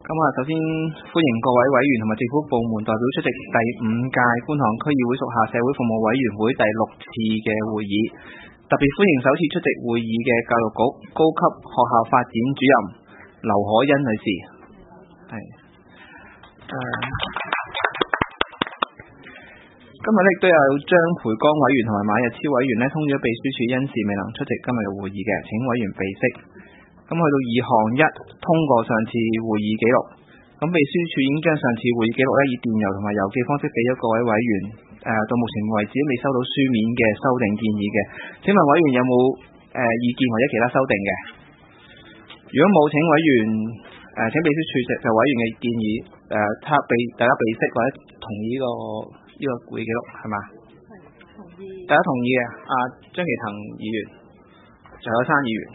咁啊，首先歡迎各位委員同埋政府部門代表出席第5屆觀塘區議會屬下社會服務委員會第6次嘅會議。特別歡迎首次出席會議嘅教育局高級學校發展主任劉可欣女士。今日亦都有張培剛委員同埋馬日超委員通知咗秘書處因事未能出席今日嘅會議嘅，請委員備悉。咁去到2項1，通過上次會議記錄。咁秘書處已經將上次會議記錄以電郵同埋郵寄方式俾咗各位委員。到目前為止未收到書面嘅修訂建議嘅。請問委員有冇意見或者其他修訂嘅？如果冇，請委員請秘書處就委員嘅建議大家備悉或者同意呢個會議記錄係嘛？同意。大家同意嘅。張其騰議員、徐海山議員。